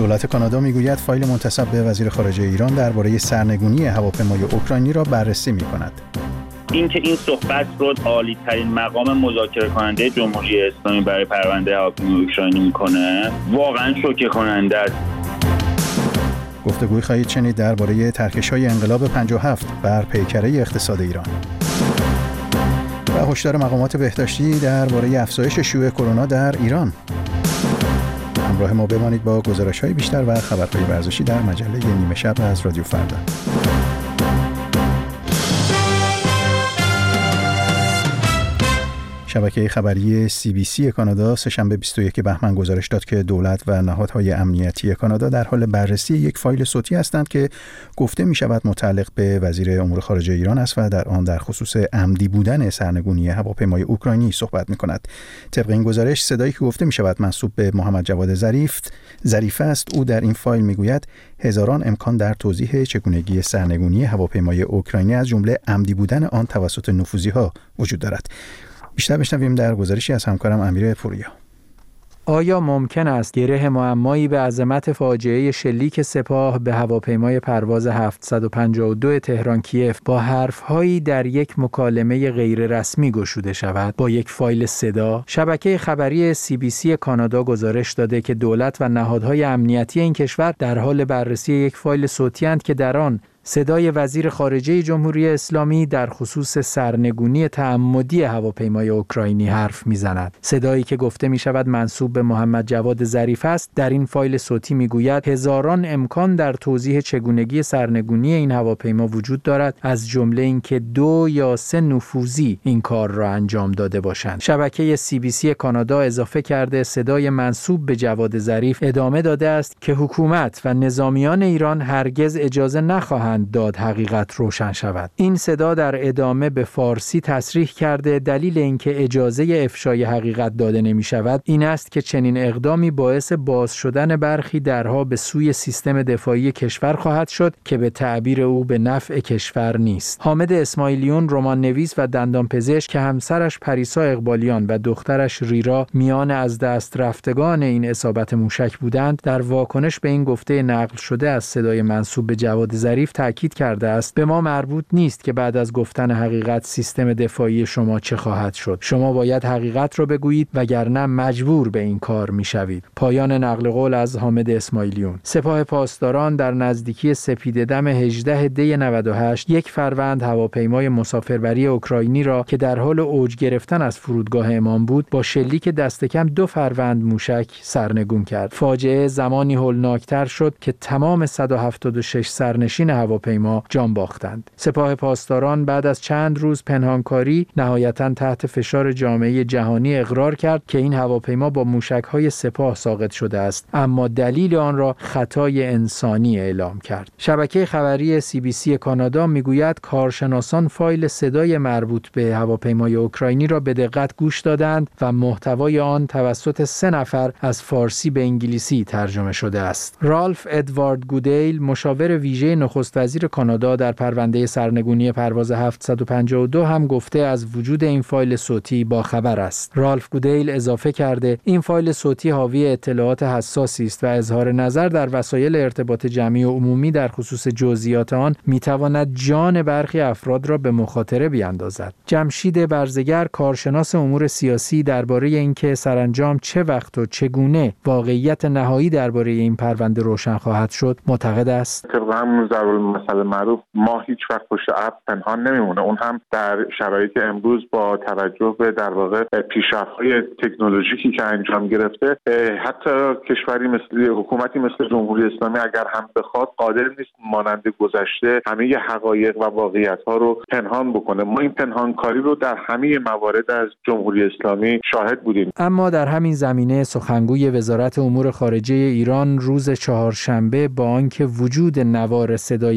دولت کانادا میگوید فایل منتسب به وزیر خارجه ایران درباره سرنگونی هواپیمای اوکراینی را بررسی می‌کند. اینکه این صحبت رو عالی‌ترین مقام مذاکره کننده جمهوری اسلامی برای پرونده هواپیمای اوکراینی میکنه واقعا شوکه کننده است. گفتگوی خواهید شنید درباره ترکش‌های انقلاب 57 بر پیکره اقتصاد ایران. و هشدار مقامات بهداشتی درباره افزایش شیوع کرونا در ایران. همراه ما بمانید با گزارش‌های بیشتر و خبرهای ورزشی در مجله نیمه شب از رادیو فردا. شبکه خبری CBC کانادا سه‌شنبه 21 بهمن گزارش داد که دولت و نهادهای امنیتی کانادا در حال بررسی یک فایل صوتی هستند که گفته می شود متعلق به وزیر امور خارجه ایران است و در آن در خصوص عمدی بودن سرنگونی هواپیمای اوکراینی صحبت می کند. طبق این گزارش صدایی که گفته می شود منسوب به محمد جواد ظریف است. او در این فایل می گوید هزاران امکان در توضیح چگونگی سرنگونی هواپیمای اوکراینی از جمله عمدی بودن آن توسط نفوذی‌ها وجود دارد. بیشتر بشنویم در گزارشی از همکارم امیر پوریا. آیا ممکن است گره معمایی به عظمت فاجعه شلیک سپاه به هواپیمای پرواز 752 تهران کیف با حرف‌هایی در یک مکالمه غیررسمی گشوده شود با یک فایل صدا؟ شبکه خبری CBC کانادا گزارش داده که دولت و نهادهای امنیتی این کشور در حال بررسی یک فایل صوتی اند که در آن صدای وزیر خارجه جمهوری اسلامی در خصوص سرنگونی تعمدی هواپیمای اوکراینی حرف میزند. صدایی که گفته می شود منسوب به محمد جواد ظریف است در این فایل صوتی می گوید هزاران امکان در توضیح چگونگی سرنگونی این هواپیما وجود دارد، از جمله اینکه 2 یا 3 نفوذی این کار را انجام داده باشند. شبکه CBC کانادا اضافه کرده صدای منسوب به جواد ظریف ادامه داده است که حکومت و نظامیان ایران هرگز اجازه نخواهند داد حقیقت روشن شود. این صدا در ادامه به فارسی تصریح کرده دلیل اینکه اجازه افشای حقیقت داده نمی شود این است که چنین اقدامی باعث باز شدن برخی درها به سوی سیستم دفاعی کشور خواهد شد که به تعبیر او به نفع کشور نیست. حامد اسماعیلیون رمان نویس و دندانپزشک که همسرش پریسا اقبالیان و دخترش ریرا میان از دست رفتگان این اصابت موشک بودند در واکنش به این گفته نقل شده از صدای منسوب به جواد ظریف تأکید کرده است به ما مربوط نیست که بعد از گفتن حقیقت سیستم دفاعی شما چه خواهد شد. شما باید حقیقت را بگویید وگرنه مجبور به این کار میشوید. پایان نقل قول از حامد اسماعیلیون. سپاه پاسداران در نزدیکی سپیده‌دم 18 دی 98 یک فروند هواپیمای مسافربری اوکراینی را که در حال اوج گرفتن از فرودگاه امام بود با شلیک دست کم 2 فروند موشک سرنگون کرد. فاجعه زمانی هولناکتر شد که تمام 176 سرنشین هواپیما جان باختند. سپاه پاسداران بعد از چند روز پنهانکاری نهایتاً تحت فشار جامعه جهانی اقرار کرد که این هواپیما با موشک‌های سپاه ساقط شده است، اما دلیل آن را خطای انسانی اعلام کرد. شبکه خبری CBC کانادا میگوید کارشناسان فایل صدای مربوط به هواپیمای اوکراینی را به دقت گوش دادند و محتوای آن توسط 3 نفر از فارسی به انگلیسی ترجمه شده است. رالف ادوارد گودیل مشاور ویژه نخست وزیر کانادا در پرونده سرنگونی پرواز 752 هم گفته از وجود این فایل صوتی با خبر است. رالف گودیل اضافه کرده این فایل صوتی حاوی اطلاعات حساسی است و اظهار نظر در وسایل ارتباط جمعی و عمومی در خصوص جزئیات آن میتواند جان برخی افراد را به مخاطره بیاندازد. جمشید برزگر کارشناس امور سیاسی درباره اینکه سرانجام چه وقت و چگونه واقعیت نهایی درباره این پرونده روشن خواهد شد معتقد است طبق همون ضرورالمثل معروف ما هیچ وقت پشت ابر پنهان نمیمونه. اون هم در شرایط امروز با توجه به در واقع پیشرفت‌های تکنولوژیکی که انجام گرفته حتی کشوری مثل حکومتی مثل جمهوری اسلامی اگر هم بخواد قادر نیست مانند گذشته همه حقایق و واقعیت‌ها رو پنهان بکنه. ما این پنهانکاری رو در همه موارد از جمهوری اسلامی شاهد بودیم. اما در همین زمینه سخنگوی وزارت امور خارجه ایران روز چهارشنبه با آنکه وجود نوار صدای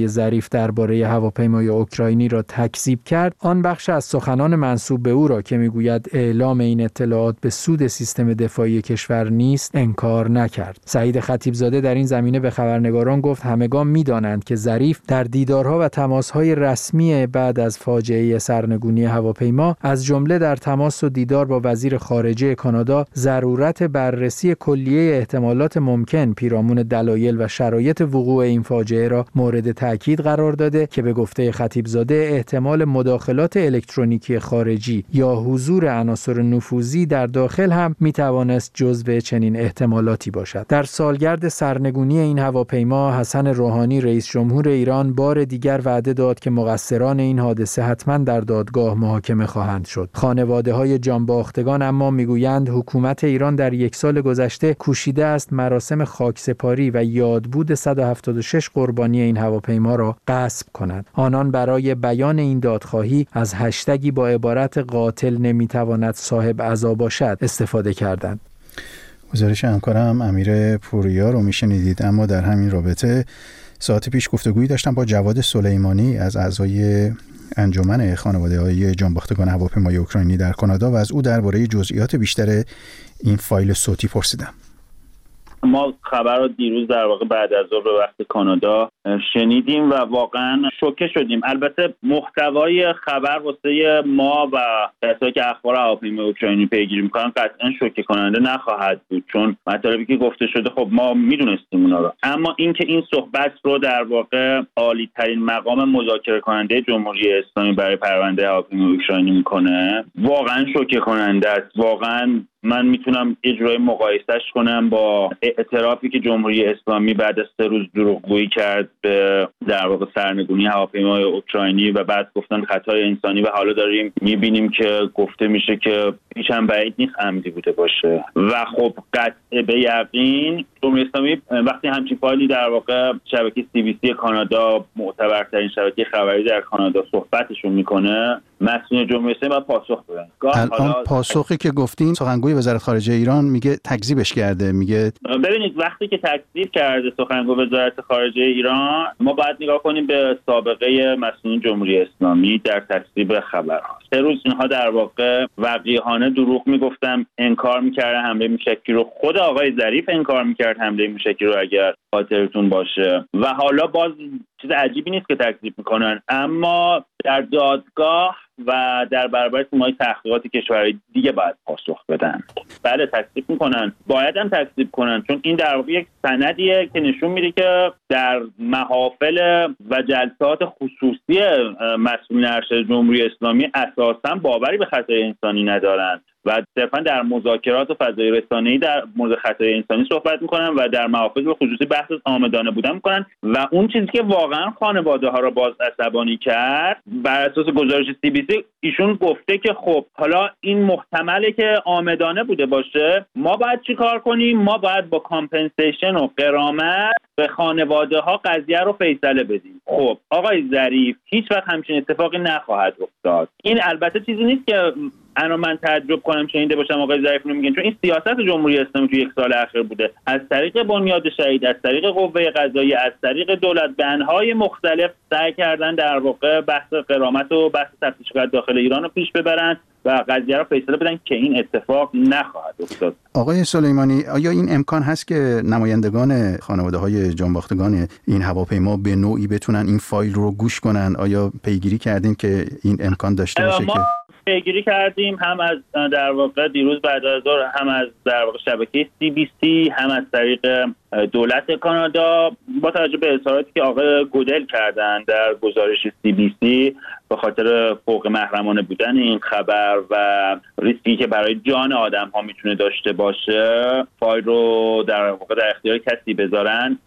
آقای ظریف درباره هواپیمای اوکراینی را تکذیب کرد، آن بخش از سخنان منسوب به او را که میگوید اعلام این اطلاعات به سود سیستم دفاعی کشور نیست انکار نکرد. سعید خطیبزاده در این زمینه به خبرنگاران گفت همگان می‌دانند که ظریف در دیدارها و تماس‌های رسمی بعد از فاجعه سرنگونی هواپیما از جمله در تماس و دیدار با وزیر خارجه کانادا ضرورت بررسی کلیه احتمالات ممکن پیرامون دلایل و شرایط وقوع این فاجعه را مورد تاکید قرار داده که به گفته خطیبزاده احتمال مداخلات الکترونیکی خارجی یا حضور عناصر نفوذی در داخل هم میتوانست جزو چنین احتمالاتی باشد. در سالگرد سرنگونی این هواپیما حسن روحانی رئیس جمهور ایران بار دیگر وعده داد که مقصران این حادثه حتما در دادگاه محاکمه خواهند شد. خانواده‌های جانباختگان اما میگویند حکومت ایران در یک سال گذشته کوشیده است مراسم خاکسپاری و یادبود 176 قربانی این هواپیما را غصب کند. آنان برای بیان این دادخواهی از هشتگی با عبارت قاتل نمیتواند صاحب عزا باشد استفاده کردند. گزارش همکارم امیر پوریا رو میشنیدید. اما در همین رابطه ساعت پیش گفتگویی داشتم با جواد سلیمانی از اعضای انجمن خانواده‌های جانباختگان هواپیمای اوکراینی در کانادا و از او درباره جزئیات بیشتر این فایل صوتی پرسیدم. ما خبر رو دیروز در واقع بعد از ظهر به وقت کانادا شنیدیم و واقعا شوکه شدیم. البته محتوای خبر واسه ما و کسایی که اخبار هواپیمای اوکراینی پیگیری میکنن قطعا شوکه کننده نخواهد بود، چون مطالبی که گفته شده خب ما میدونستیم اونا رو. اما اینکه این صحبت رو در واقع عالی ترین مقام مذاکره کننده جمهوری اسلامی برای پرونده هواپیمای اوکراینی میکنه واقعا شوکه کننده است. واقعا من میتونم یه جورایی مقایسهش کنم با اعترافی که جمهوری اسلامی بعد از 3 روز دروغگویی کرد به در واقع سرنگونی هواپیمای اوکراینی و بعد گفتن خطای انسانی و حالا داریم میبینیم که گفته میشه که هیچ هم بعید نیست عمدی بوده باشه. و خب قطع به یقین جمهوری اسلامی وقتی همچین فایلی در واقع شبکه CBC کانادا معتبرترین شبکه خبری در کانادا صحبتشون میکنه، مسئول جمهوری اسلامی باید پاسخ بدن. الان پاسخی که گفتین سخنگوی وزارت خارجه ایران میگه تکذیبش کرده. میگه ببینید وقتی که تکذیب کرده سخنگوی وزارت خارجه ایران، ما باید نگاه کنیم به سابقه مسئولین جمهوری اسلامی در تکذیب خبرها. 3 روز اینها در واقع وقیحانه دروغ میگفتن، انکار میکردن حمله موشکی رو. خود آقای ظریف انکار میکرد حمله موشکی رو اگر خاطرتون باشه و حالا باز چیز عجیبی نیست که تکذیب میکنن. اما در دادگاه و در برابر تیم‌های تحقیقاتی کشورهای دیگه باید پاسخ بدن. بله تکذیب میکنن، باید هم تکذیب کنن، چون این در واقع یک سندیه که نشون میده که در محافل و جلسات خصوصی مسئولین ارشد جمهوری اسلامی اساساً باوری به خطای انسانی ندارن و صرفا در مذاکرات و فضای رسانه‌ای در مورد خطای انسانی صحبت میکنن و در محافل خصوصی بحث از عامدانه بودن میکنن. و اون چیزی که واقعا خانواده ها را باز عصبانی کرد، بر اساس گزارش CBC ایشون گفته که خب حالا این محتمله که عامدانه بوده باشه، ما باید چی کار کنیم؟ ما باید با کامپنسیشن و غرامت به خانواده ها قضیه رو فیصله بدیم. خب آقای ظریف هیچ وقت همچین اتفاقی نخواهد افتاد. این البته چیزی نیست که انا من تعجب کنم شنیده باشم آقای ظریف میگن، چون این سیاست جمهوری اسلامی تو 1 سال اخیر بوده، از طریق بنیاد شهید، از طریق قوه قضاییه، از طریق دولت بندهای مختلف سعی کردن در واقع بحث غرامت و بحث تفتیشات داخل ایران رو پیش ببرن و قضیه رو فیصله بدن که این اتفاق نخواهد افتاد. آقای سلیمانی، آیا این امکان هست که نمایندگان خانواده‌های جانباختگان این هواپیما به نوعی بتونن این فایل رو گوش کنن؟ آیا پیگیری کردین که این امکان داشته باشه؟ که پیگیری کردیم، هم از در واقع دیروز بعد از ظهر، هم از در واقع شبکه CBC، هم از طریق دولت کانادا، با توجه به اظهاراتی که آقای گودل کردن در گزارش CBC به خاطر فوق محرمانه بودن این خبر و ریسکی که برای جان آدم ها میتونه داشته باشه، فایل رو در واقع در اختیار کسی بذارن.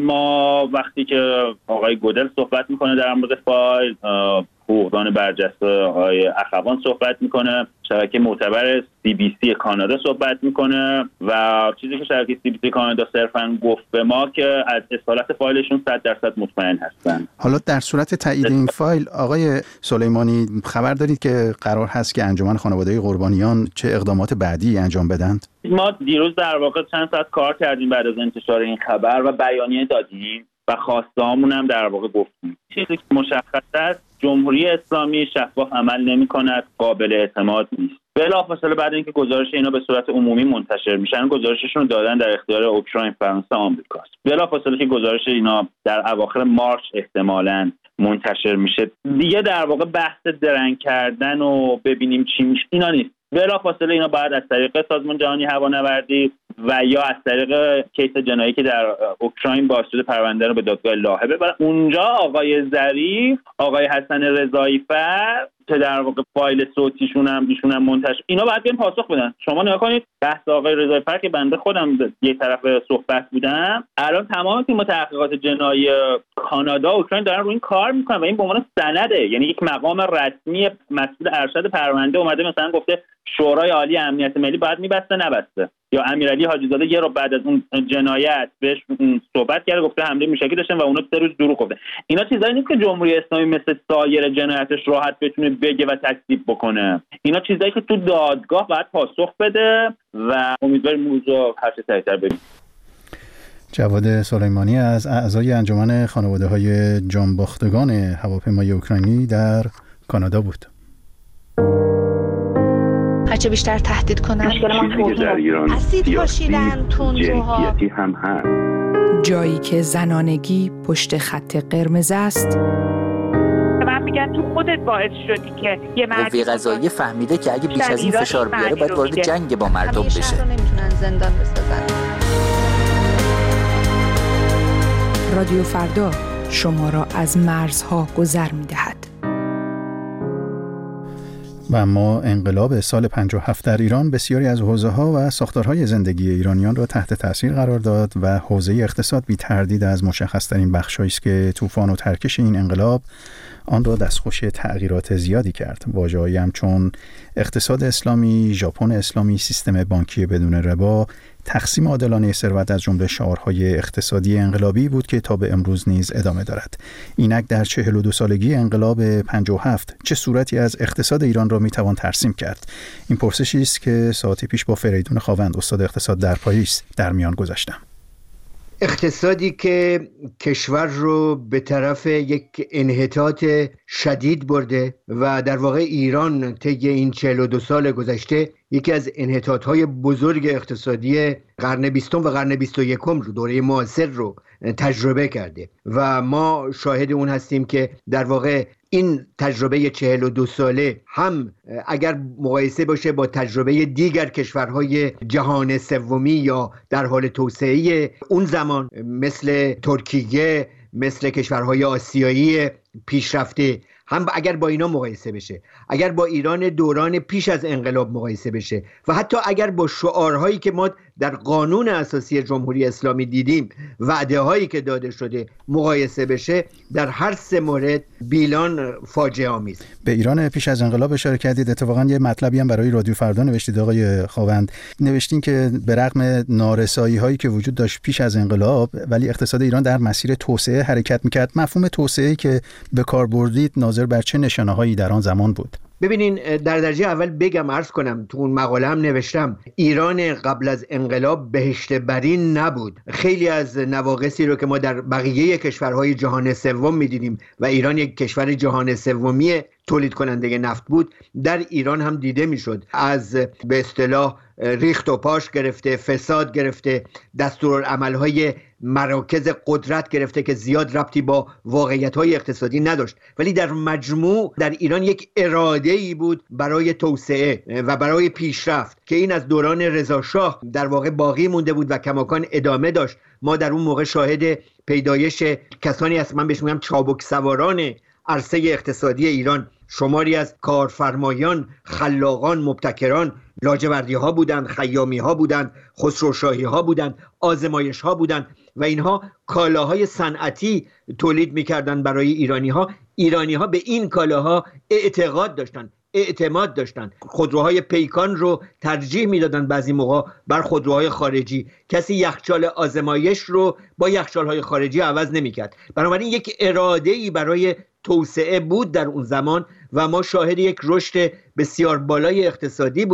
اما وقتی که آقای گودل صحبت میکنه در مورد فایل، حقوقدان برجسته آقای اخوان صحبت میکنه، شبکه معتبر CBC کانادا صحبت میکنه و چیزی که شبکه CBC کانادا صرفاً گفت به ما که از اصالت فایلشون 100% مطمئن هستن. حالا در صورت تایید این فایل آقای سلیمانی خبر دارید که قرار هست که انجمن خانواده قربانیان چه اقدامات بعدی انجام بدند؟ ما دیروز در واقع چند ساعت کار کردیم بعد از انتشار این خبر و بیانیه دادیم و خواسته‌هامون هم در واقع گفتیم. چیزی که مشخص است جمهوری اسلامی شفاف عمل نمی‌کند، قابل اعتماد نیست. بلافاصله بعد اینکه گزارش اینا به صورت عمومی منتشر میشن، گزارششون رو دادن در اختیار اوکراین، فرانسه، آمریکاست. بلافاصله که گزارش اینا در اواخر مارس احتمالاً منتشر میشه، دیگه در واقع بحث درنگ کردن و ببینیم چی میشه اینا نیست. بلافاصله اینا باید از طریق سازمان جهانی هوانوردی و یا از طریق کیس جنایی که در اوکراین باعث شده پرونده رو به دادگاه لاهه ببرن. اونجا آقای ظریف، آقای حسن رضایی فر که در واقع فایل صوتیشون هم منتشر، اینا باید بیان پاسخ بدن. شما نگاه کنید بحث آقای رضایی فر که بنده خودم یک طرف صحبت بودم، الان تمام تیم تحقیقات جنایی کانادا و اوکراین دارن روی این کار میکنن و این به عنوان سنده، یعنی یک مقام رسمی مسئول ارشد پرونده اومده مثلا گفته شورای عالی امنیت ملی باید میبسته نبسته، یا امیرعلی حاجی زاده یه رو بعد از اون جنایت بهش صحبت کرده گفته حمله موشکی داشتن و اونا 3 روز دروغ گفته. اینا چیزایی نیست که جمهوری اسلامی مثل سایر جنایتش راحت بتونه بگه و تکذیب بکنه. اینا چیزایی که تو دادگاه باید پاسخ بده و امیدواریم موضوع هر چه سریعتر ببینیم. جواد سلیمانی از اعضای انجمن خانواده‌های جانباختگان هواپیمای اوکراینی در کانادا بود. هرچه بیشتر تهدید کنن چیزی که در ایران اسید پاشیدن، تندروها هم هست. جایی که زنانگی پشت خط قرمز است. من میگن تو خودت باعث شدی که یه قوه قضاییه فهمیده که اگه بیش از این فشار بیاره باید وارد جنگ با مردم بشه. شهر رو نمیتونن زندان بسازن. رادیو فردا شما را از مرزها گذر میدهد. و اما انقلاب سال 57 در ایران بسیاری از حوزه‌ها و ساختارهای زندگی ایرانیان را تحت تاثیر قرار داد و حوزه اقتصاد بی تردید از مشخص‌ترین بخش‌هایی است که طوفان و ترکش این انقلاب آن را دستخوش تغییرات زیادی کرد. واژه‌هایی همچون اقتصاد اسلامی، ژاپن اسلامی، سیستم بانکی بدون ربا، تقسیم عادلانه ثروت از جمله شعارهای اقتصادی انقلابی بود که تا به امروز نیز ادامه دارد. اینک در 42 سالگی انقلاب 57 چه صورتی از اقتصاد ایران را میتوان ترسیم کرد؟ این پرسشی است که ساعتی پیش با فریدون خاوند استاد اقتصاد در پاریس در میان گذاشتم. اقتصادی که کشور رو به طرف یک انحطاط شدید برده و در واقع ایران طی این 42 سال گذشته یکی از انحطاط‌های بزرگ اقتصادی قرن 20 و قرن 21 رو، دوره معاصر رو تجربه کرده و ما شاهد اون هستیم که در واقع این تجربه 42 ساله هم اگر مقایسه باشه با تجربه دیگر کشورهای جهان سومی یا در حال توسعه اون زمان مثل ترکیه، مثل کشورهای آسیایی پیشرفته، هم اگر با اینا مقایسه بشه، اگر با ایران دوران پیش از انقلاب مقایسه بشه و حتی اگر با شعارهایی که ما در قانون اساسی جمهوری اسلامی دیدیم، وعده هایی که داده شده مقایسه بشه، در هر 3 مورد بیلان فاجعه آمیز. به ایران پیش از انقلاب اشاره کردید. اتفاقا یه مطلبی هم برای رادیو فردا نوشتید آقای خاوند. نوشتین که به رغم نارسایی هایی که وجود داشت پیش از انقلاب، ولی اقتصاد ایران در مسیر توسعه حرکت میکرد. مفهوم توسعه‌ای که به کار بردید ناظر بر چه نشانه‌هایی در آن زمان بود؟ ببینین، در درجه اول بگم، عرض کنم، تو اون مقاله هم نوشتم ایران قبل از انقلاب بهشت برین نبود. خیلی از نواقصی رو که ما در بقیه کشورهای جهان سوم می‌دیدیم و ایران یک کشور جهان سومی تولید کننده نفت بود، در ایران هم دیده میشد. از به اصطلاح ریخت و پاش گرفته، فساد گرفته، دستورالعمل‌های مراکز قدرت گرفته که زیاد ربطی با واقعیت‌های اقتصادی نداشت، ولی در مجموع در ایران یک اراده‌ای بود برای توسعه و برای پیشرفت که این از دوران رضا شاه در واقع باقی مونده بود و کماکان ادامه داشت. ما در اون موقع شاهد پیدایش کسانی هستیم، من بهش میگم چابک سواران عرصه اقتصادی ایران، شماری از کارفرمایان، خلاقان، مبتکران، لاجوردی ها بودند، خیامی ها بودند، خسروشاهی ها بودند، آزمایش ها بودند و اینها کالاهای صنعتی تولید میکردند برای ایرانی ها. ایرانی ها به این کالاها اعتقاد داشتند، اعتماد داشتند. خودروهای پیکان رو ترجیح میدادند بعضی موقع بر خودروهای خارجی. کسی یخچال آزمایش رو با یخچال‌های خارجی عوض نمی‌کرد. بنابراین یک اراده‌ای برای توسعه بود در اون زمان و ما شاهد یک رشد بسیار بالای اقتصادی بودیم.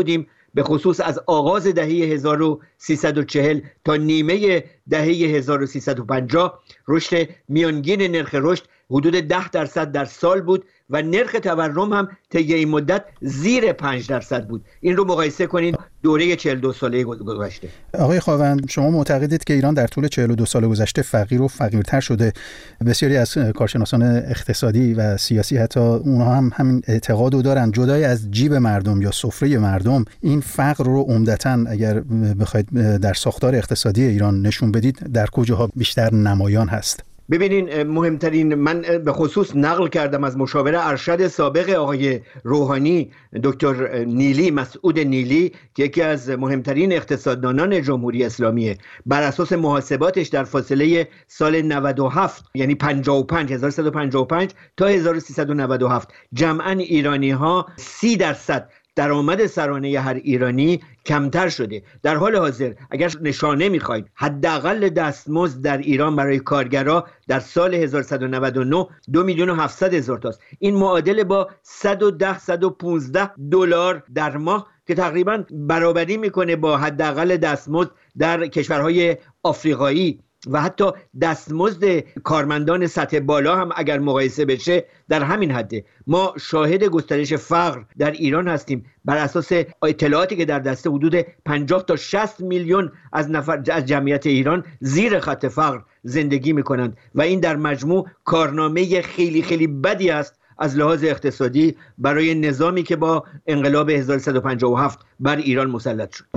به خصوص از آغاز دهه 1340 تا نیمه دهه 1350 رشد میانگین نرخ رشد حدود 10% در سال بود و نرخ تورم هم طی این مدت زیر 5% بود. این رو مقایسه کنید دوره 42 ساله گذشته. آقای خاوند، شما معتقدید که ایران در طول 42 سال گذشته فقیر و فقیرتر شده؟ بسیاری از کارشناسان اقتصادی و سیاسی حتی اونها هم همین اعتقاد رو دارن. جدای از جیب مردم یا سفره مردم، این فقر رو عمدتاً اگر بخواید در ساختار اقتصادی ایران نشون بدید در کجاها بیشتر نمایان هست؟ ببینین، مهمترین، من به خصوص نقل کردم از مشاور ارشد سابق آقای روحانی، دکتر نیلی، مسعود نیلی، که یکی از مهمترین اقتصاددانان جمهوری اسلامیه. بر اساس محاسباتش در فاصله سال 97 یعنی 1355 تا 1397 جمعاً ایرانی ها 30% درآمد سرانه هر ایرانی کمتر شده. در حال حاضر اگر نشانه میخواید، حداقل دستمزد در ایران برای کارگرها در سال 1199 2,700,000 تاست. این معادل با 110-115 دلار در ماه که تقریبا برابری میکنه با حداقل دستمزد در کشورهای آفریقایی و حتی دستمزد کارمندان سطح بالا هم اگر مقایسه بشه در همین حده. ما شاهد گسترش فقر در ایران هستیم. بر اساس اطلاعاتی که در دسته حدود 50 تا 60 میلیون از جمعیت ایران زیر خط فقر زندگی میکنند و این در مجموع کارنامه خیلی خیلی بدی است از لحاظ اقتصادی برای نظامی که با انقلاب 1157 بر ایران مسلط شد.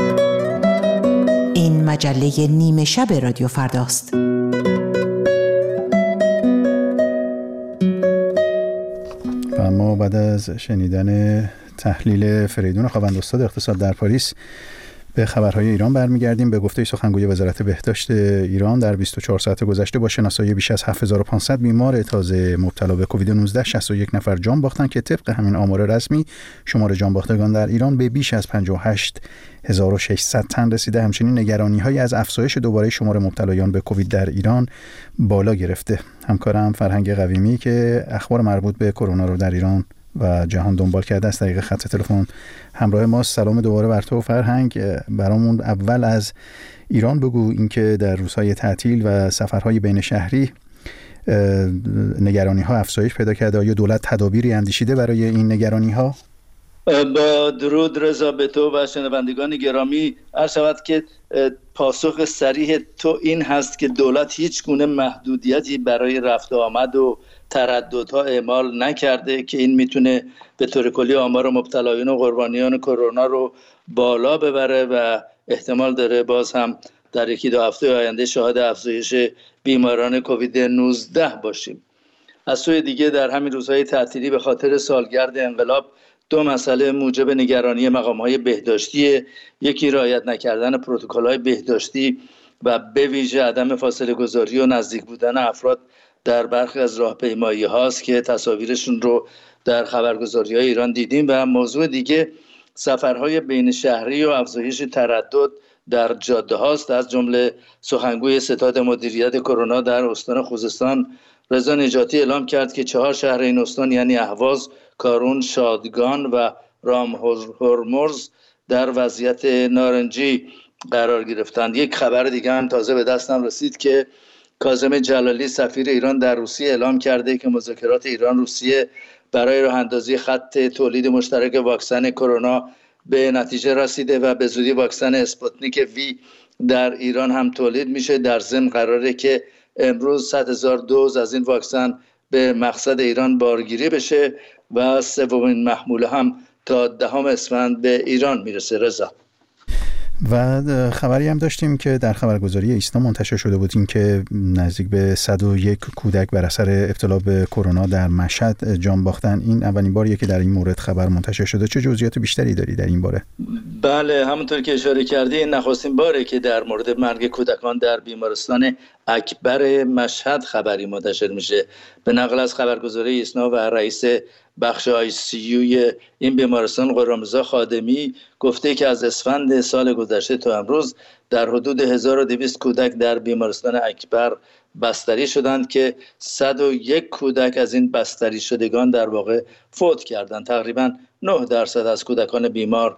این مجله نیمه شب رادیو فرداست. و ما بعد از شنیدن تحلیل فریدون خاوند، استاد اقتصاد در پاریس، به خبرهای ایران برمیگردیم. به گفته سخنگوی وزارت بهداشت ایران در 24 ساعت گذشته با شناسایی بیش از 7500 بیمار تازه مبتلا به کووید 19 61 نفر جان باختند که طبق همین آمار رسمی شمار جان باختگان در ایران به بیش از 58600 تن رسیده. همچنین نگرانی‌هایی از افزایش دوباره شمار مبتلایان به کووید در ایران بالا گرفته. همکارم فرهنگ قویمی که اخبار مربوط به کرونا رو در ایران و جهان دنبال کرده از طریق خط تلفن همراه ما. سلام دوباره بر تو فرهنگ. برامون اول از ایران بگو، اینکه در روزهای تعطیل و سفرهای بین شهری نگرانی ها افزایش پیدا کرده. آیا دولت تدابیری اندیشیده برای این نگرانی ها؟ با درود رضا به تو و شنوندگان گرامی. عرض شود که پاسخ صریح تو این هست که دولت هیچ گونه محدودیتی برای رفت و آمد و ترددها اعمال نکرده که این میتونه به طور کلی آمار مبتلایان و قربانیان کرونا رو بالا ببره و احتمال داره باز هم در یکی دو هفته آینده شاهد افزایش بیماران کووید 19 باشیم. از سوی دیگه در همین روزهای تعطیلی به خاطر سالگرد انقلاب دو مسئله موجب نگرانی مقام‌های بهداشتی، یکی رعایت نکردن پروتکل‌های بهداشتی و به ویژه عدم فاصله گذاری و نزدیک بودن افراد در برخی از راهپیمایی هاست که تصاویرشون رو در خبرگزاری‌های ایران دیدیم، و موضوع دیگه سفرهای بین شهری و افزایش تردد در جاده هاست. از جمله سخنگوی ستاد مدیریت کرونا در استان خوزستان رضا نجاتی اعلام کرد که 4 شهر این استان یعنی اهواز، کارون، شادگان و رامهرمز در وضعیت نارنجی قرار گرفتند. یک خبر دیگه هم تازه به دستم رسید که کاظم جلالی سفیر ایران در روسیه اعلام کرده که مذاکرات ایران روسیه برای راه اندازی خط تولید مشترک واکسن کرونا به نتیجه رسیده و به زودی واکسن اسپوتنیک وی در ایران هم تولید میشه. در ضمن قراره که امروز 100,000 دوز از این واکسن به مقصد ایران بارگیری بشه و سومین محموله هم تا 10 اسفند به ایران میرسه. رضا، و خبری هم داشتیم که در خبرگزاری ایسنا منتشر شده بود، این که نزدیک به 101 کودک بر اثر ابتلا به کرونا در مشهد جان باختن. این اولین باریه که در این مورد خبر منتشر شده. چه جزئیات بیشتری داری در این باره؟ بله، همونطور که اشاره کردی این نخستین باره که در مورد مرگ کودکان در بیمارستان اکبر مشهد خبری منتشر میشه. به نقل از خبرگزاری ایسنا و رئیس بخش ICU این بیمارستان غرامرضا خادمی گفته که از اسفند سال گذشته تا امروز در حدود 1200 کودک در بیمارستان اکبر بستری شدند که 101 کودک از این بستری شدگان در واقع فوت کردند. تقریبا 9% از کودکان بیمار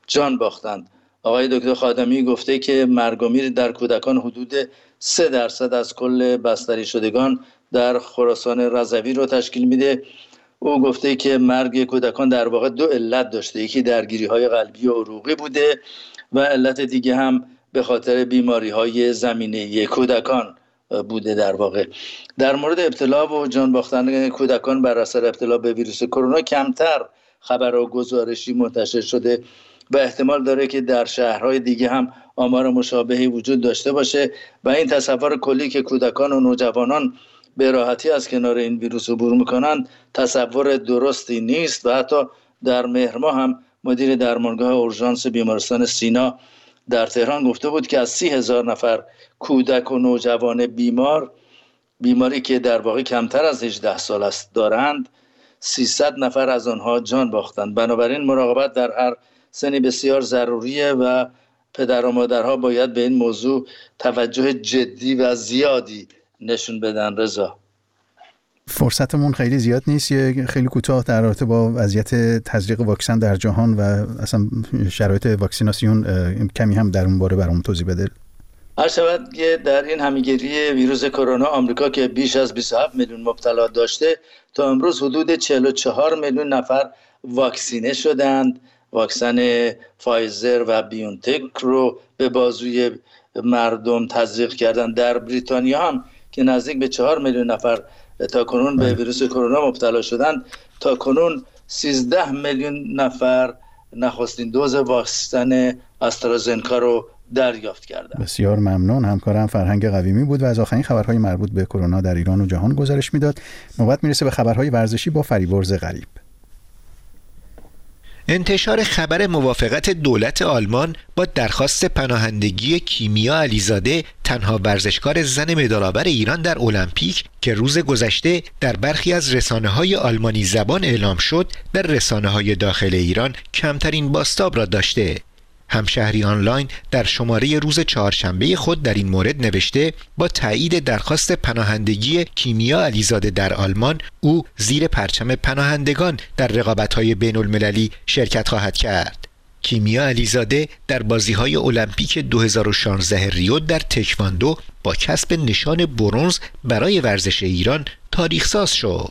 جان باختند. آقای دکتر خادمی گفته که مرگ و میر در کودکان حدود 3% از کل بستری شدگان در خراسان رضوی رو تشکیل میده. او گفته که مرگ کودکان در واقع 2 علت داشته، یکی درگیری‌های قلبی و عروقی بوده و علت دیگه هم به خاطر بیماری‌های زمینه‌ای کودکان بوده. در واقع در مورد ابتلا و جان باختن کودکان بر اثر ابتلا به ویروس کرونا کمتر خبر و گزارشی منتشر شده و احتمال داره که در شهرهای دیگه هم آمار مشابهی وجود داشته باشه و این تصور کلی که کودکان و نوجوانان به راحتی از کنار این ویروس عبور میکنن تصور درستی نیست. و حتی در مهر ماه هم مدیر درمانگاه اورژانس بیمارستان سینا در تهران گفته بود که از 30,000 نفر کودک و نوجوان بیماری که در واقع کمتر از 18 سال است دارند، 300 نفر از آنها جان باختند. بنابراین مراقبت در هر سنی بسیار ضروریه و پدر و مادرها باید به این موضوع توجه جدی و زیادی نشون بدن. رضا، فرصتمون خیلی زیاد نیست، یه خیلی کوتاه در رابطه با وضعیت تزریق واکسن در جهان و اصلا شرایط واکسیناسیون کمی هم در اون باره برام توضیح بده. هر شود که در این همیگیری ویروس کرونا آمریکا که بیش از 27 میلیون مبتلا داشته تا امروز حدود 44 میلیون نفر واکسینه شدند. واکسن فایزر و بیونتک رو به بازوی مردم تزریق کردند. در بریتانیا هم که نزدیک به 4 میلیون نفر تا کنون به ویروس کرونا مبتلا شدند، تا کنون 13 میلیون نفر نخستین دوز واکسن آسترازنکا رو دریافت کردند. بسیار ممنون. همکارم فرهنگ قویمی بود و از آخرین خبرهای مربوط به کرونا در ایران و جهان گزارش میداد. نوبت میرسه به خبرهای ورزشی با فریبرز غریب. انتشار خبر موافقت دولت آلمان با درخواست پناهندگی کیمیا علیزاده، تنها ورزشکار زن مدال‌آور ایران در المپیک که روز گذشته در برخی از رسانه‌های آلمانی زبان اعلام شد، در رسانه‌های داخل ایران کمترین بازتاب را داشته. همشهری آنلاین در شماره روز چهارشنبه خود در این مورد نوشته با تایید درخواست پناهندگی کیمیا علیزاده در آلمان، او زیر پرچم پناهندگان در رقابت‌های بین‌المللی شرکت خواهد کرد. کیمیا علیزاده در بازی‌های المپیک 2016 ریو در تکواندو با کسب نشان برنز برای ورزش ایران تاریخ ساز شد.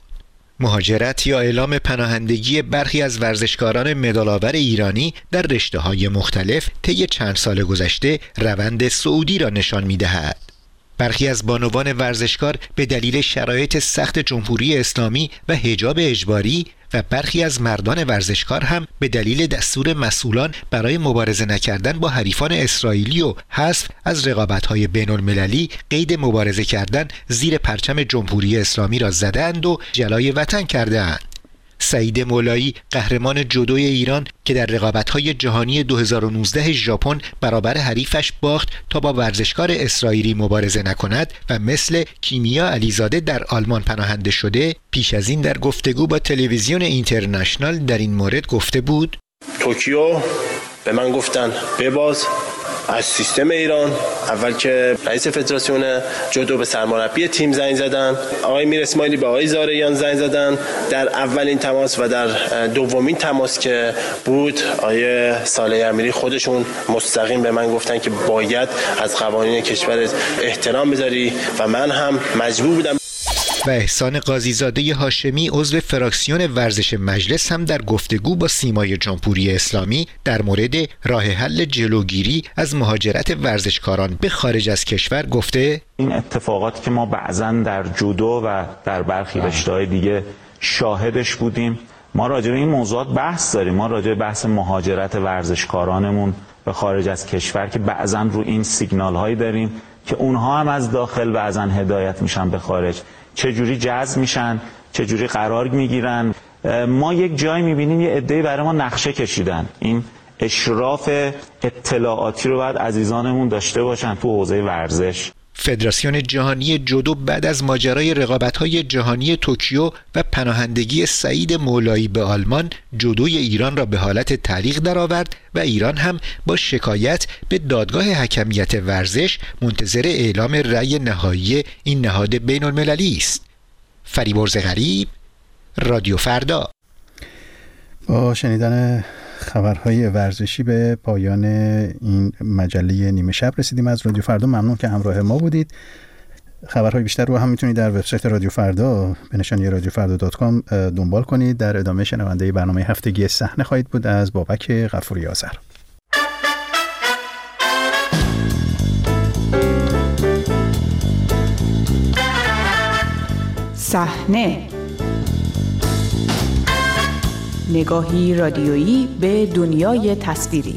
مهاجرت یا اعلام پناهندگی برخی از ورزشکاران مدال‌آور ایرانی در رشته‌های مختلف طی چند سال گذشته روند صعودی را نشان می‌دهد. برخی از بانوان ورزشکار به دلیل شرایط سخت جمهوری اسلامی و حجاب اجباری و برخی از مردان ورزشکار هم به دلیل دستور مسئولان برای مبارزه نکردن با حریفان اسرائیلی و حذف از رقابت‌های بین‌المللی قید مبارزه کردن زیر پرچم جمهوری اسلامی را زدند و جلای وطن کردند. سعید مولایی، قهرمان جودوی ایران که در رقابت‌های جهانی 2019 ژاپن برابر حریفش باخت تا با ورزشکار اسرائیلی مبارزه نکند و مثل کیمیا علیزاده در آلمان پناهنده شده، پیش از این در گفتگو با تلویزیون اینترنشنال در این مورد گفته بود: توکیو به من گفتن بباز از سیستم ایران. اول که رئیس فدراسیون جودو به سرمربی تیم زنگ زدن، آقای میر اسماعیلی به آقای زارعیان زنگ زدن. در اولین تماس و در دومین تماس که بود، آقای صالح امیری خودشون مستقیم به من گفتن که باید از قوانین کشور احترام بذاری و من هم مجبور بودم. و احسان قاضیزاده هاشمی عضو فراکسیون ورزش مجلس هم در گفتگو با سیمای جمهوری اسلامی در مورد راه حل جلوگیری از مهاجرت ورزشکاران به خارج از کشور گفته: این اتفاقاتی که ما بعضاً در جودو و در برخی رشته‌های دیگه شاهدش بودیم، ما راجع به این موضوعات بحث داریم. ما راجع به بحث مهاجرت ورزشکارانمون به خارج از کشور که بعضاً رو این سیگنال هایی داریم که اونها هم از داخل بعضاً هدایت میشن به خارج، چجوری جذب میشن، چجوری قرار میگیرن. ما یک جایی میبینیم یه عده‌ای برای ما نقشه کشیدن. این اشراف اطلاعاتی رو باید عزیزانمون داشته باشن تو حوزه ورزش. فدراسیون جهانی جودو بعد از ماجرای رقابت‌های جهانی توکیو و پناهندگی سعید مولایی به آلمان، جودوی ایران را به حالت تعلیق درآورد و ایران هم با شکایت به دادگاه حکمیت ورزش منتظر اعلام رأی نهایی این نهاد بین‌المللی است. فریبرز غریب، رادیو فردا. با شنیدن خبرهای ورزشی به پایان این مجله نیمه شب رسیدیم از رادیو فردا. ممنون که همراه ما بودید. خبرهای بیشتر رو هم میتونید در وبسایت رادیو فردا به نشانی radiofarda.com دنبال کنید. در ادامه شنونده برنامه هفتگی صحنه خواهید بود از بابک غفوری آذر. صحنه، نگاهی رادیویی به دنیای تصویری.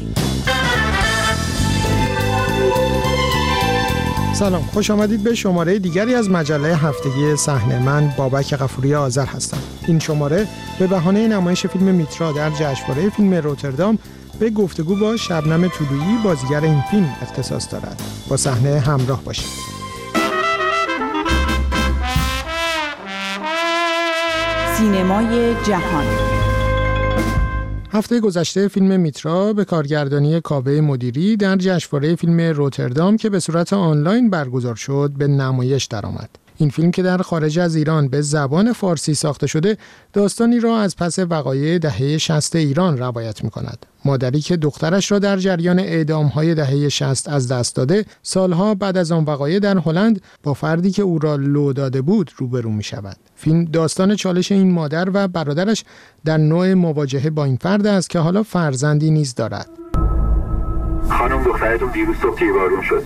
سلام، خوش آمدید به شماره دیگری از مجله هفتگی صحنه. من بابک غفوری آذر هستم. این شماره به بهانه نمایش فیلم میترا در جشنواره فیلم روتردام به گفتگو با شبنم طلویی بازیگر این فیلم اختصاص دارد. با صحنه همراه باشید. سینمای جهان. هفته گذشته فیلم میترا به کارگردانی کاوه مدیری در جشنواره فیلم روتردام که به صورت آنلاین برگزار شد به نمایش درآمد. این فیلم که در خارج از ایران به زبان فارسی ساخته شده، داستانی را از پس وقایع دهه 60 ایران روایت می‌کند. مادری که دخترش را در جریان اعدام‌های دهه 60 از دست داده، سالها بعد از آن وقایع در هلند با فردی که او را لو داده بود روبرو می‌شود. فیلم داستان چالش این مادر و برادرش در نوع مواجهه با این فرد است که حالا فرزندی نیز دارد. خانم دخترتون دیروز صبح تیربارون شد.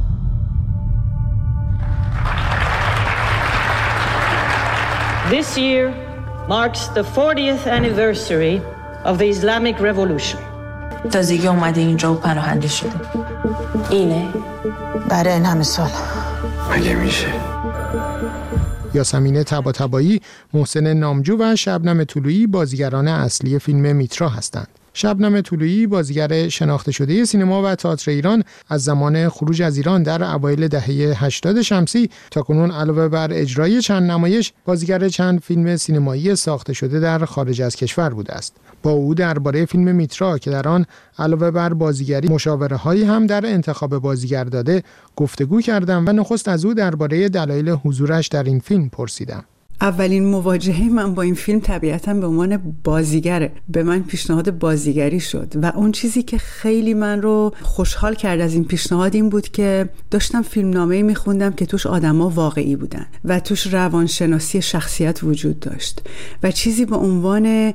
This year marks the 40th anniversary of the Islamic Revolution. تازگی اومده اینجا و پناهنده شده. اینه؟ برای این همه سال. مگه میشه؟ یاسمین طباطبایی، محسن نامجو و شبنم طلویی بازیگران اصلی فیلم میترا هستند. شبنم طلویی بازیگر شناخته شده سینما و تئاتر ایران از زمان خروج از ایران در اوایل دهه 80 شمسی تا کنون علاوه بر اجرای چند نمایش بازیگر چند فیلم سینمایی ساخته شده در خارج از کشور بوده است. با او درباره فیلم میترا که در آن علاوه بر بازیگری مشاوره‌هایی هم در انتخاب بازیگر داده گفتگو کردم و نخست از او درباره دلایل حضورش در این فیلم پرسیدم. اولین مواجهه من با این فیلم طبیعتاً به عنوان بازیگره. به من پیشنهاد بازیگری شد و اون چیزی که خیلی من رو خوشحال کرد از این پیشنهاد این بود که داشتم فیلمنامه‌ای می‌خوندم که توش آدم‌ها واقعی بودن و توش روانشناسی شخصیت وجود داشت و چیزی به عنوان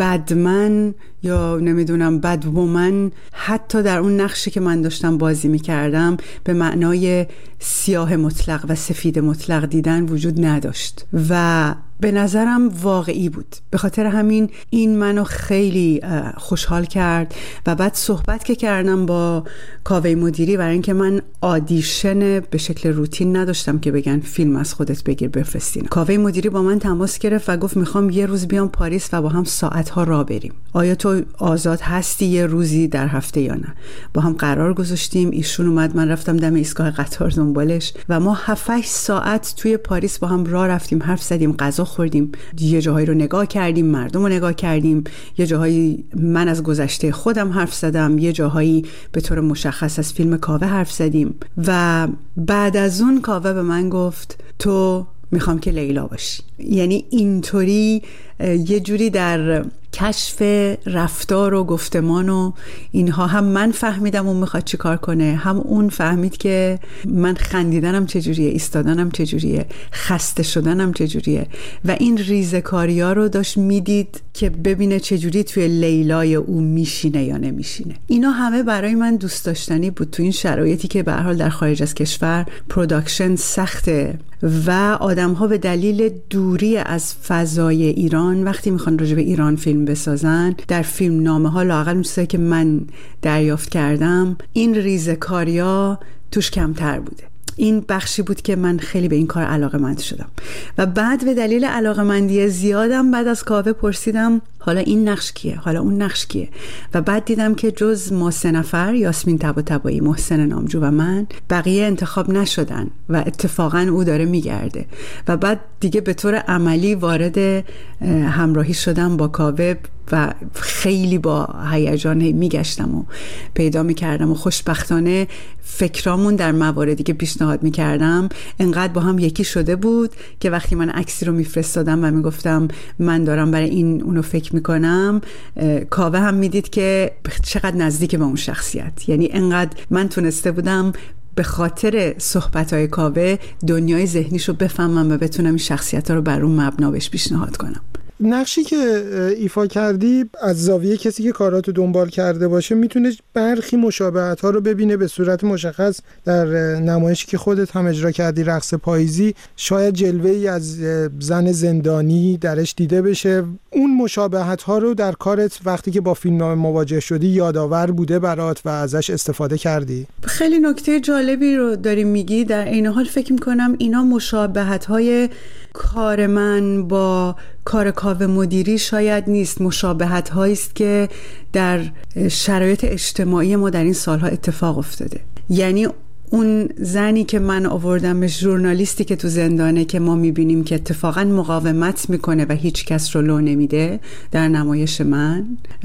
بدمن یا نمیدونم بد وومن حتی در اون نقشی که من داشتم بازی میکردم به معنای سیاه مطلق و سفید مطلق دیدن وجود نداشت و به نظرم واقعی بود. به خاطر همین این منو خیلی خوشحال کرد و بعد صحبت که کردم با کاوه مدیری برای اینکه من آدیشن به شکل روتین نداشتم که بگن فیلم از خودت بگیر بفرستین. کاوه مدیری با من تماس گرفت و گفت میخوام یه روز بیام پاریس و با هم ساعتها راه بریم. آیا تو آزاد هستی یه روزی در هفته یا نه؟ با هم قرار گذاشتیم. ایشون اومد، من رفتم دم ایستگاه قطار دنبالش و ما 7-8 ساعت توی پاریس با هم راه رفتیم، حرف زدیم، غذا خوردیم، یه جاهایی رو نگاه کردیم، مردم رو نگاه کردیم، یه جاهایی من از گذشته خودم حرف زدم، یه جاهایی به طور مشخص از فیلم کاوه حرف زدیم و بعد از اون کاوه به من گفت تو میخوام که لیلا باشی. یعنی اینطوری یه جوری در کشف رفتار و گفتمان و اینها هم من فهمیدم اون میخواد چی کار کنه، هم اون فهمید که من خندیدنم چجوریه، ایستادنم چجوریه، خسته شدنم چجوریه و این ریزکاری ها رو داشت میدید که ببینه چجوری توی لیلای او میشینه یا نمیشینه. اینا همه برای من دوست داشتنی بود تو این شرایطی که به هر حال در خارج از کشور پروداکشن سخته و آدم‌ها به دلیل دوری از فضای ایران وقتی میخوان راجع به ایران فیلم بسازن در فیلم نامه ها لااقل اون چیزایی که من دریافت کردم این ریزکاریا توش کمتر بوده. این بخشی بود که من خیلی به این کار علاقه‌مند شدم و بعد به دلیل علاقه‌مندی زیادم بعد از کاوه پرسیدم حالا این نقش کیه، حالا اون نقش کیه و بعد دیدم که جز ما 3 نفر، یاسمین طباطبایی، محسن نامجو و من، بقیه انتخاب نشدن و اتفاقا او داره میگرده و بعد دیگه به طور عملی وارد همراهی شدم با کاوه و خیلی با هیجان میگشتم و پیدا میکردم و خوشبختانه فکرامون در مواردی که پیشنهاد میکردم انقدر با هم یکی شده بود که وقتی من عکسی رو میفرستادم و میگفتم من دارم برای این اونو فکر میکنم کاوه هم میدید که چقدر نزدیک به اون شخصیت، یعنی انقدر من تونسته بودم به خاطر صحبت‌های کاوه دنیای ذهنیشو بفهمم و بتونم این شخصیت‌ها رو بر اون مبنا بهش پیشنهاد کنم. نقشی که ایفا کردی از زاویه کسی که کاراتو دنبال کرده باشه میتونه برخی مشابهت‌ها رو ببینه به صورت مشخص در نمایشی که خودت هم اجرا کردی، رقص پاییزی. شاید جلوه‌ای از زن زندانی درش دیده بشه. اون مشابهت‌ها رو در کارت وقتی که با فیلمنامه مواجه شدی یادآور بوده برات و ازش استفاده کردی؟ خیلی نکته جالبی رو داری میگی. در این حال فکر می‌کنم اینا مشابهت‌های کار من با کار کاوه مدیری شاید نیست، مشابهت هایی است که در شرایط اجتماعی ما در این سالها اتفاق افتاده. یعنی اون زنی که من آوردمش، ژورنالیستی که تو زندانه که ما میبینیم که اتفاقا مقاومت میکنه و هیچ کس رو لو نمیده در نمایش من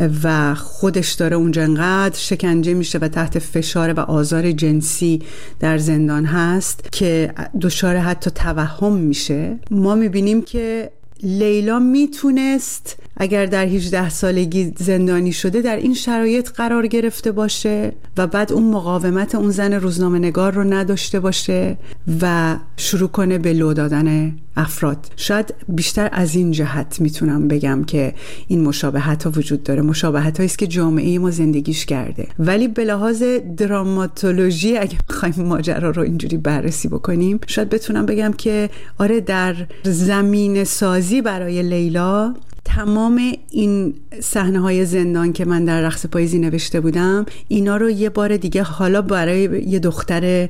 و خودش داره اونجا انقدر شکنجه میشه و تحت فشار و آزار جنسی در زندان هست که دچار حتی توهم میشه. ما میبینیم که لیلا میتونست اگر در 18 سالگی زندانی شده در این شرایط قرار گرفته باشه و بعد اون مقاومت اون زن روزنامه نگار رو نداشته باشه و شروع کنه به لو دادن افراد. شاید بیشتر از این جهت میتونم بگم که این مشابهت ها وجود داره، مشابهت هایی است که جامعه ما زندگیش کرده. ولی به لحاظ دراماتولوژی اگه بخوایم ماجرا رو اینجوری بررسی بکنیم شاید بتونم بگم که آره، در زمین سازی برای لیلا تمام این صحنه‌های زندان که من در رقص پاییزی نوشته بودم اینا رو یه بار دیگه حالا برای یه دختر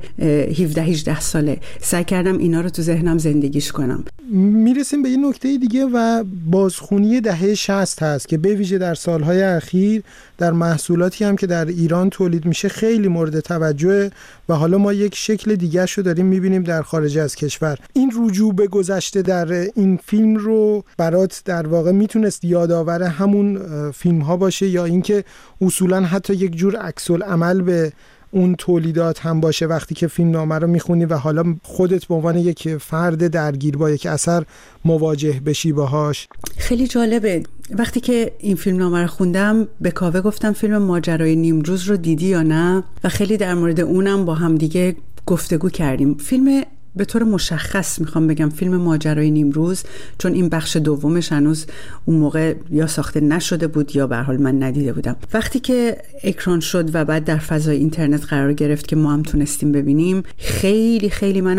17-18 ساله سعی کردم اینا رو تو ذهنم زندگیش کنم. میرسیم به یه نکته دیگه و بازخونی دهه 60 هست که به ویژه در سالهای اخیر در محصولاتی هم که در ایران تولید میشه خیلی مورد توجه و حالا ما یک شکل دیگه شو داریم میبینیم در خارج از کشور. این رجوع به گذشته در این فیلم رو برات در واقع میتونست یادآور همون فیلم ها باشه یا اینکه اصولا حتی یک جور عکس العمل به اون تولیدات هم باشه وقتی که فیلمنامه رو میخونی و حالا خودت به عنوان یک فرد درگیر با یک اثر مواجه بشی باهاش؟ خیلی جالبه. وقتی که این فیلمنامه رو خوندم به کاوه گفتم فیلم ماجرای نیمروز رو دیدی یا نه و خیلی در مورد اونم با هم دیگه گفتگو کردیم. فیلم به طور مشخص میخوام بگم فیلم ماجرای نیمروز، چون این بخش دومش هنوز اون موقع یا ساخته نشده بود یا به هر حال من ندیده بودم. وقتی که اکران شد و بعد در فضای اینترنت قرار گرفت که ما هم تونستیم ببینیم، خیلی خیلی منو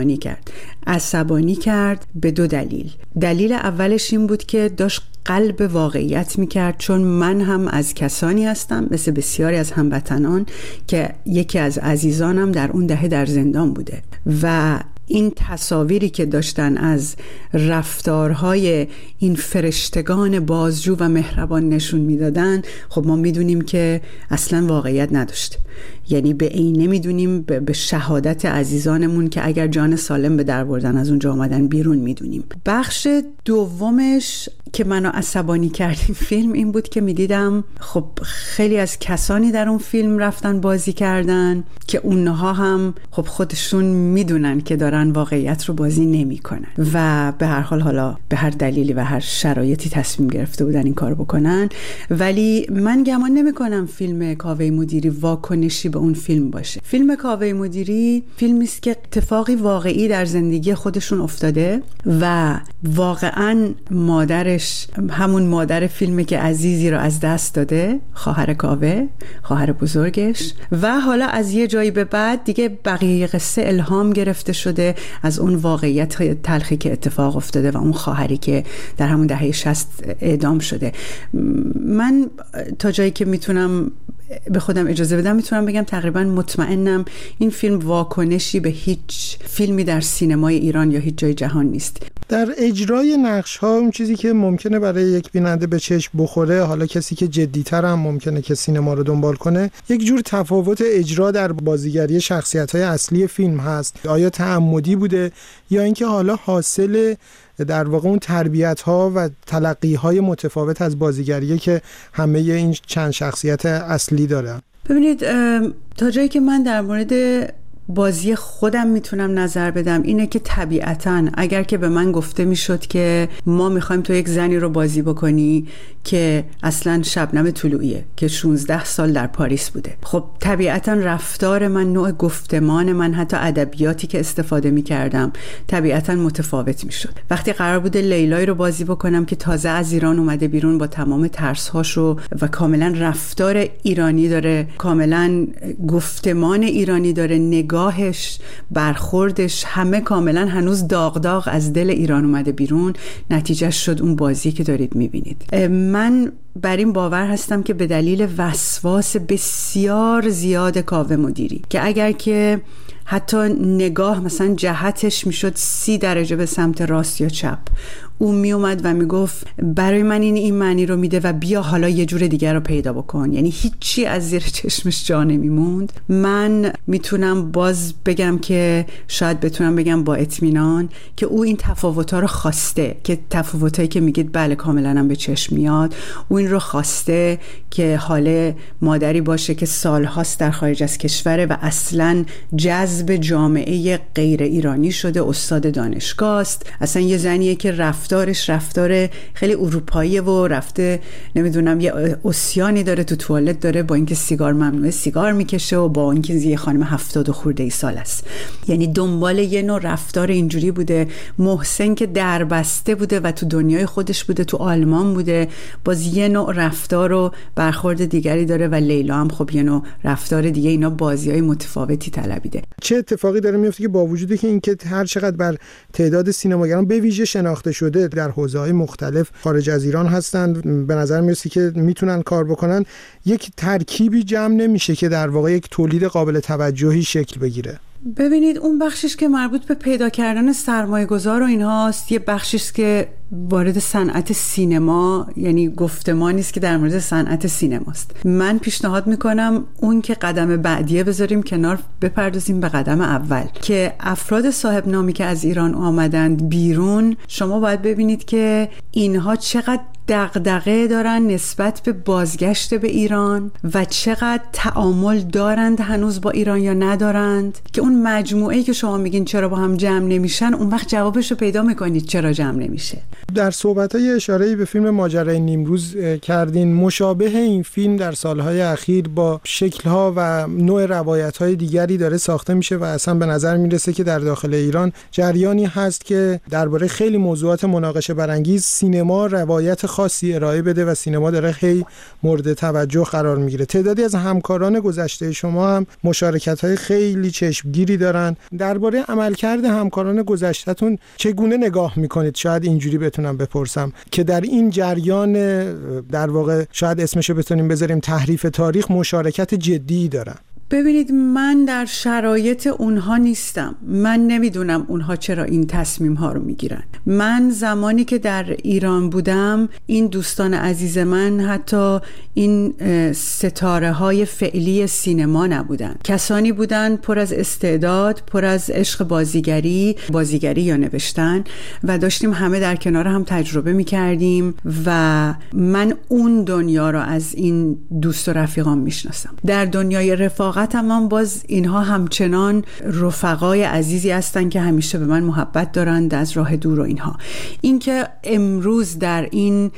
عصبانی کرد به دو دلیل. دلیل اولش این بود که داشت قلب واقعیت میکرد، چون من هم از کسانی هستم مثل بسیاری از هموطنان که یکی از عزیزانم در اون دهه در زندان بوده و این تصاویری که داشتن از رفتارهای این فرشتگان بازجو و مهربان نشون میدادن، خب ما میدونیم که اصلا واقعیت نداشت. یعنی به عینه میدونیم، به شهادت عزیزانمون که اگر جان سالم به در بردن از اونجا آمدن بیرون میدونیم. بخش دومش که منو عصبانی کرد این فیلم این بود که میدیدم خب خیلی از کسانی در اون فیلم رفتن بازی کردن که اونها هم خب خودشون میدونن که دارن واقعیت رو بازی نمیکنن و به هر حال حالا به هر دلیلی و هر شرایطی تصمیم گرفته بودن این کارو بکنن. ولی من گمان نمیکنم فیلم کاوه مدیری واکنشی به اون فیلم باشه. فیلم کاوه مدیری فیلمی است که اتفاقی واقعی در زندگی خودشون افتاده و واقعا مادرش همون مادر فیلمی که عزیزی رو از دست داده، خواهر کاوه، خواهر بزرگش، و حالا از یه جایی به بعد دیگه بقیه قصه الهام گرفته شده از اون واقعیت تلخی که اتفاق افتاده و اون خواهری که در همون دهه 60 اعدام شده. من تا جایی که میتونم به خودم اجازه بدم میتونم بگم تقریبا مطمئنم این فیلم واکنشی به هیچ فیلمی در سینمای ایران یا هیچ جای جهان نیست. در اجرای نقش ها اون چیزی که ممکنه برای یک بیننده به چشم بخوره، حالا کسی که جدی‌تر هم ممکنه که سینما رو دنبال کنه، یک جور تفاوت اجرا در بازیگری شخصیت‌های اصلی فیلم هست. آیا تعمدی بوده یا اینکه حالا حاصل در واقع اون تربیت‌ها و تلقی‌های متفاوت از بازیگریه که همه این چند شخصیت اصلی دارن؟ ببینید تا جایی که من در مورد بازی خودم میتونم نظر بدم اینه که طبیعتاً اگر که به من گفته میشد که ما میخوایم تو یک زنی رو بازی بکنی که اصلا شبنم طلوعیه که 16 سال در پاریس بوده، خب طبیعتاً رفتار من، نوع گفتمان من، حتی ادبیاتی که استفاده میکردم طبیعتاً متفاوت میشد. وقتی قرار بوده لیلایی رو بازی بکنم که تازه از ایران اومده بیرون با تمام ترس‌هاشو و کاملا رفتار ایرانی داره، کاملا گفتمان ایرانی داره، نگاهش، برخوردش، همه کاملا هنوز داغ از دل ایران اومده بیرون، نتیجه شد اون بازی که دارید میبینید. من بر این باور هستم که به دلیل وسواس بسیار زیاد کاوه مدیری که اگر که حتی نگاه مثلا جهتش میشد 30 درجه به سمت راست یا چپ، اون میومد و میگفت برای من این معنی رو میده و بیا حالا یه جور دیگر رو پیدا بکن، یعنی هیچی از زیر چشمش جا نمیموند. من میتونم باز بگم که شاید بتونم بگم با اطمینان که او این تفاوت‌ها رو خواسته، که تفاوتایی که میگید بله کاملا هم به چشم میاد، او این رو خواسته که حاله مادری باشه که سالهاست در خارج از کشوره و اصلا جذب جامعه غیر ایرانی شده، استاد دانشگاه است، اصلا یه زنیه که رفتار خیلی اروپایی و رفته نمیدونم یه اوسیانی داره تو توالت داره، با اینکه سیگار ممنوعه سیگار میکشه و با اینکه یه خانم 70 خورده ای سال است، یعنی دنبال یه نوع رفتار اینجوری بوده. محسن که دربسته بوده و تو دنیای خودش بوده، تو آلمان بوده، باز یه نوع رفتار و برخورد دیگری داره و لیلا هم خب یه نوع رفتار دیگه. اینا بازی‌های متفاوتی طلبیده. چه اتفاقی داره میفته که با وجودی که اینکه هر چقدر بر تعداد سینماگران به ویژه شناخته شده در حوزه‌های مختلف خارج از ایران هستند، به نظر میرسه که میتونن کار بکنن، یک ترکیبی جمع نمیشه که در واقع یک تولید قابل توجهی شکل بگیره. ببینید اون بخشش که مربوط به پیدا کردن سرمایه‌گذار و اینهاست، یه بخشش که وارد صنعت سینما، یعنی گفتمانی است که در مورد صنعت سینماست. من پیشنهاد میکنم اون که قدم بعدیه بذاریم کنار، بپردازیم به قدم اول که افراد صاحب نامی که از ایران آمدند بیرون، شما باید ببینید که اینها چقدر دغدغه دارن نسبت به بازگشت به ایران و چقدر تعامل دارند هنوز با ایران یا ندارند، که اون مجموعه‌ای که شما میگین چرا با هم جمع نمیشن، اون وقت جوابش رو پیدا میکنید چرا جمع نمیشه. در صحبت‌های اشاره‌ای به فیلم ماجرای نیمروز کردین. مشابه این فیلم در سالهای اخیر با شکل‌ها و نوع روایت‌های دیگری داره ساخته میشه و اصلا به نظر میرسه که در داخل ایران جریانی هست که درباره خیلی موضوعات مناقشه برانگیز سینما روایت خاصی ارائه بده و سینما داره خیلی مورد توجه قرار میگیره. تعدادی از همکاران گذشته شما هم مشارکت‌های خیلی چشمگیری دارن. درباره عملکرد همکاران گذشته‌تون چگونه نگاه میکنید؟ شاید اینجوری بتونم بپرسم که در این جریان در واقع شاید اسمشو بتونیم بذاریم تحریف تاریخ مشارکت جدی دارن. ببینید من در شرایط اونها نیستم، من نمیدونم اونها چرا این تصمیم ها رو میگیرن. من زمانی که در ایران بودم این دوستان عزیز من حتی این ستاره های فعلی سینما نبودن، کسانی بودن پر از استعداد، پر از عشق بازیگری یا نوشتن و داشتیم همه در کنار هم تجربه میکردیم و من اون دنیا رو از این دوست و رفیقان میشناسم. در دنیای رفاقت من باز اینها همچنان رفقای عزیزی هستن که همیشه به من محبت دارند از راه دور و اینها. اینکه امروز در این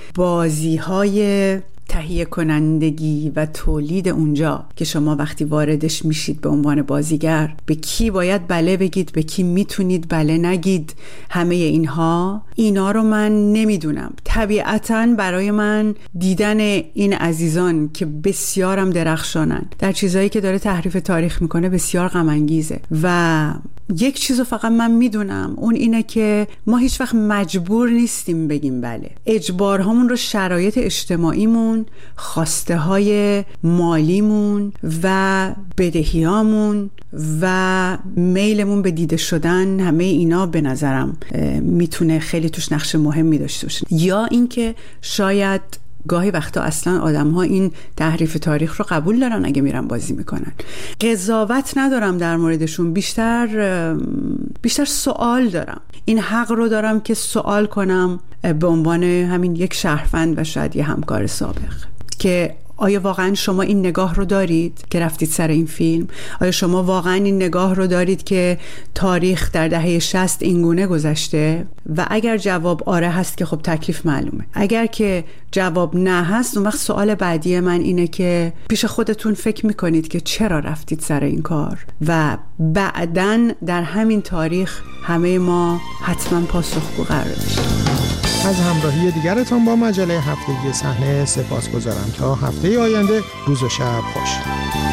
بازی‌های تهیه کنندگی و تولید اونجا که شما وقتی واردش میشید به عنوان بازیگر، به کی باید بله بگید، به کی میتونید بله نگید، همه اینا رو من نمیدونم. طبیعتاً برای من دیدن این عزیزان که بسیارم درخشانن در چیزایی که داره تحریف تاریخ میکنه بسیار غم انگیزه و یک چیزو فقط من میدونم، اون اینه که ما هیچ وقت مجبور نیستیم بگیم بله. اجبارهامون رو شرایط اجتماعیمون، خواسته های مالیمون و بدهیامون و میلمون به دیده شدن، همه اینا به نظرم میتونه خیلی توش نقش مهمی داشته باشه. یا اینکه شاید گاهی وقتا اصلا آدم‌ها این تحریف تاریخ رو قبول دارن اگه میرن بازی میکنن. قضاوت ندارم در موردشون، بیشتر سوال دارم. این حق رو دارم که سوال کنم به عنوان همین یک شهروند و شاید یه همکار سابق که آیا واقعا شما این نگاه رو دارید که رفتید سر این فیلم؟ آیا شما واقعا این نگاه رو دارید که تاریخ در دهه 60 اینگونه گذشته؟ و اگر جواب آره هست که خب تکلیف معلومه. اگر که جواب نه هست، اون وقت سوال بعدی من اینه که پیش خودتون فکر میکنید که چرا رفتید سر این کار و بعدن در همین تاریخ همه ما حتما پاسخگو قرار داشتیم. از همراهی دیگرتان با مجله هفتگی صحنه سپاسگزارم. تا هفته آینده روز و شب خوش.